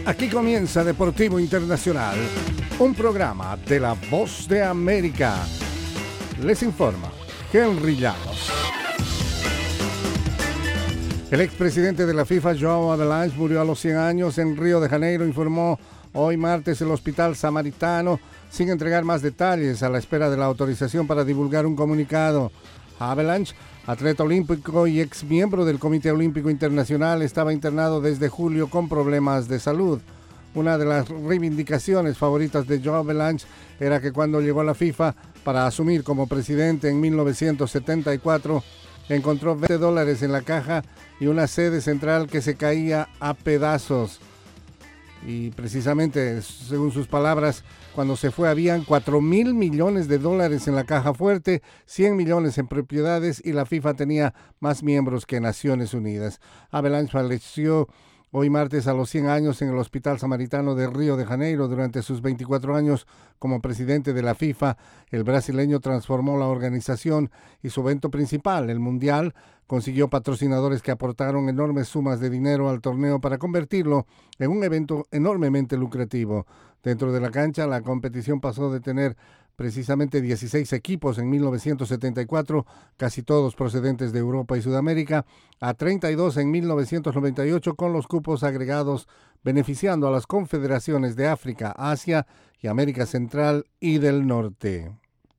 Aquí comienza Deportivo Internacional, un programa de La Voz de América. Les informa Henry Llanos. El expresidente de la FIFA, João Havelange, murió a los 100 años en Río de Janeiro, informó hoy martes el Hospital Samaritano, sin entregar más detalles, a la espera de la autorización para divulgar un comunicado. Havelange, atleta olímpico y ex miembro del Comité Olímpico Internacional, estaba internado desde julio con problemas de salud. Una de las reivindicaciones favoritas de João Havelange era que cuando llegó a la FIFA para asumir como presidente en 1974, encontró $20 en la caja y una sede central que se caía a pedazos. Y precisamente, según sus palabras, cuando se fue habían $4,000 millones en la caja fuerte, 100 millones en propiedades y la FIFA tenía más miembros que Naciones Unidas. Havelange falleció hoy martes a los 100 años en el Hospital Samaritano de Río de Janeiro. Durante sus 24 años como presidente de la FIFA, el brasileño transformó la organización y su evento principal, el Mundial, consiguió patrocinadores que aportaron enormes sumas de dinero al torneo para convertirlo en un evento enormemente lucrativo. Dentro de la cancha, la competición pasó de tener precisamente 16 equipos en 1974, casi todos procedentes de Europa y Sudamérica, a 32 en 1998 con los cupos agregados, beneficiando a las confederaciones de África, Asia y América Central y del Norte.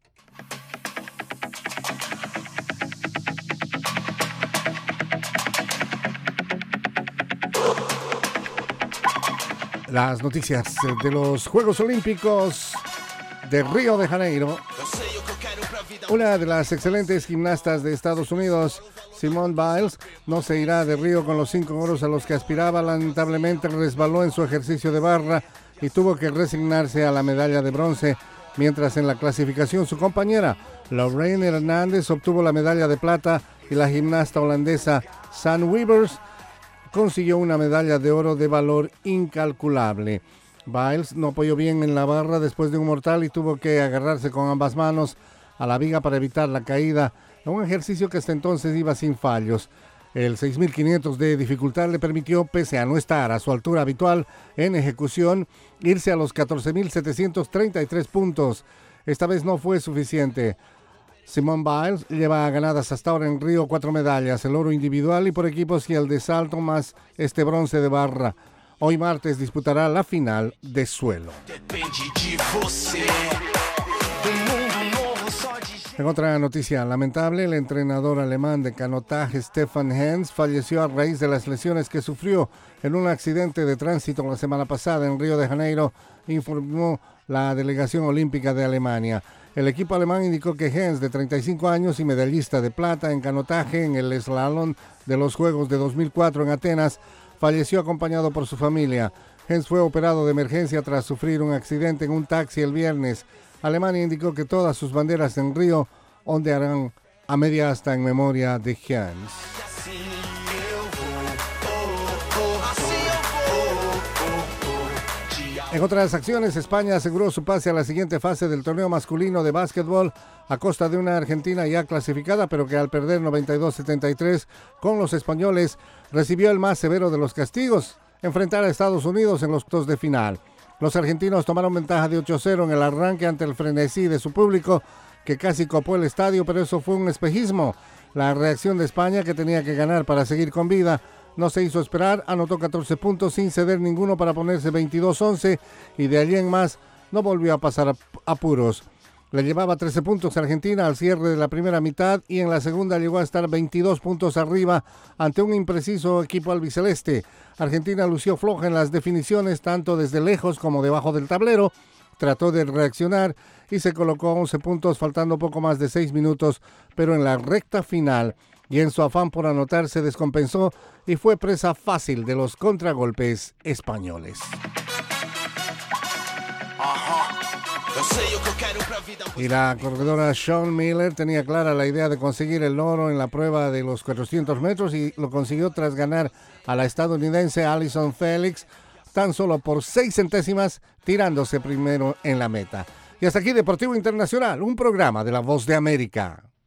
Las noticias de los Juegos Olímpicos de Río de Janeiro. Una de las excelentes gimnastas de Estados Unidos, Simone Biles, no se irá de Río con los 5 oros a los que aspiraba. Lamentablemente resbaló en su ejercicio de barra y tuvo que resignarse a la medalla de bronce, mientras en la clasificación su compañera Lorraine Hernández obtuvo la medalla de plata y la gimnasta holandesa San Weavers consiguió una medalla de oro de valor incalculable. Biles no apoyó bien en la barra después de un mortal y tuvo que agarrarse con ambas manos a la viga para evitar la caída, un ejercicio que hasta entonces iba sin fallos. El 6.500 de dificultad le permitió, pese a no estar a su altura habitual en ejecución, irse a los 14.733 puntos. Esta vez no fue suficiente. Simone Biles lleva ganadas hasta ahora en Río 4 medallas, el oro individual y por equipos y el de salto más este bronce de barra. Hoy martes disputará la final de suelo. En otra noticia lamentable, el entrenador alemán de canotaje Stefan Hens falleció a raíz de las lesiones que sufrió en un accidente de tránsito la semana pasada en Río de Janeiro, informó la delegación olímpica de Alemania. El equipo alemán indicó que Hens, de 35 años y medallista de plata en canotaje en el slalom de los Juegos de 2004 en Atenas, falleció acompañado por su familia. Hens fue operado de emergencia tras sufrir un accidente en un taxi el viernes. Alemania indicó que todas sus banderas en Río ondearán a media asta en memoria de Hens. En otras acciones, España aseguró su pase a la siguiente fase del torneo masculino de básquetbol a costa de una Argentina ya clasificada, pero que al perder 92-73 con los españoles recibió el más severo de los castigos: enfrentar a Estados Unidos en los octavos de final. Los argentinos tomaron ventaja de 8-0 en el arranque ante el frenesí de su público, que casi copó el estadio, pero eso fue un espejismo. La reacción de España, que tenía que ganar para seguir con vida, no se hizo esperar, anotó 14 puntos sin ceder ninguno para ponerse 22-11 y de allí en más no volvió a pasar apuros. Le llevaba 13 puntos a Argentina al cierre de la primera mitad y en la segunda llegó a estar 22 puntos arriba ante un impreciso equipo albiceleste. Argentina lució floja en las definiciones, tanto desde lejos como debajo del tablero. Trató de reaccionar y se colocó a 11 puntos faltando poco más de 6 minutos, pero en la recta final y en su afán por anotar se descompensó y fue presa fácil de los contragolpes españoles. Y la corredora Shawn Miller tenía clara la idea de conseguir el oro en la prueba de los 400 metros y lo consiguió tras ganar a la estadounidense Allyson Felix tan solo por 6 centésimas, tirándose primero en la meta. Y hasta aquí Deportivo Internacional, un programa de La Voz de América.